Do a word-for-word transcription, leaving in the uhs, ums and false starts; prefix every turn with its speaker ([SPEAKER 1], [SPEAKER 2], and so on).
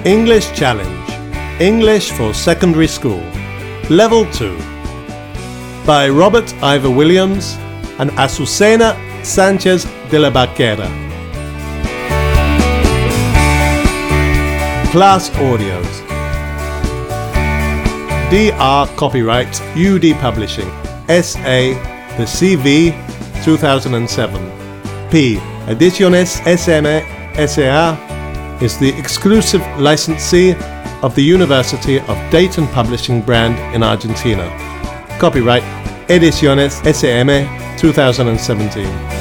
[SPEAKER 1] English Challenge, English for Secondary School, Level two, by Robert Ivor Williams and Azucena Sanchez de la Barquera. Class Audios. D R Copyright U D Publishing, S A The C V two thousand seven. P Ediciones S M S A is the exclusive licensee of the University of Dayton Publishing brand in Argentina. Copyright Ediciones S M two thousand seventeen.